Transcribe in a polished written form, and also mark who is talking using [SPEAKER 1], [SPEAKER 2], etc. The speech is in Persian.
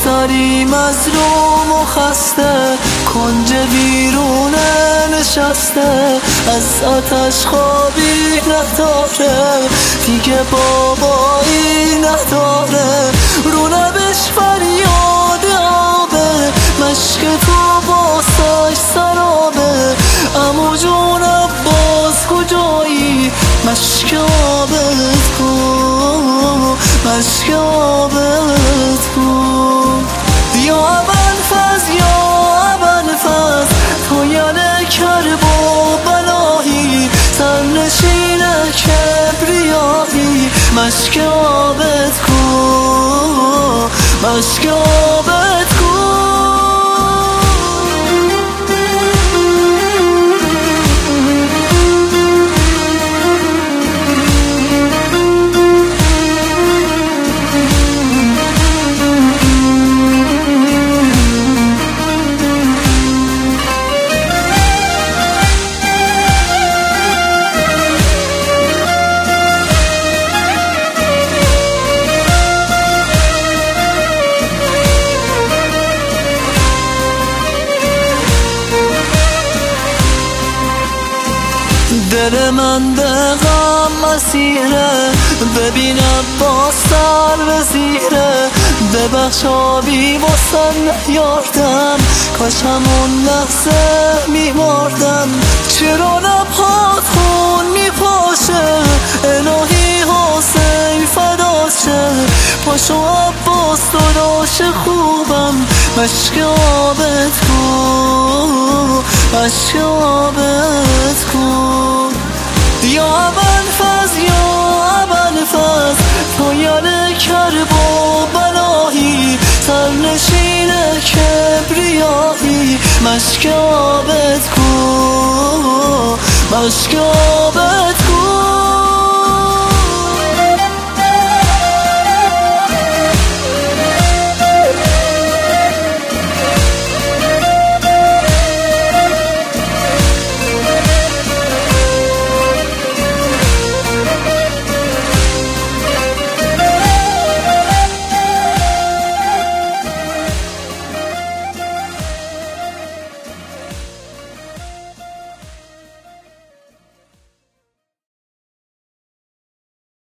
[SPEAKER 1] سری مظلوم و خسته کنج بیرونه نشسته، از آتش خوابی نداره دیگه بابایی نداره، رو لبش فریاد آبه مشک تو باساش سرابه، عمو جون عباس کجایی مشک آبت کن مشک آبت کن. یا ابوالفضل یا ابوالفضل تو یل کرب و بلایی، سرنشین کبریایی مشک آبت کن مشک آبت کن. دل من به غم مسیره، ببینم با سر به زیره، ببخش آبی واسه نیاردم، کاش همون لحظه میماردم. چرا لبهات خون میپاشه الهی حسین فداشه، پاشو عباس داداش خوبم مشک آبت کن مشک آبت کن. یا ابوالفضل یا ابوالفضل تو یل کرب و بلایی، سرنشین کبریایی مشک آبت کن مشک آبت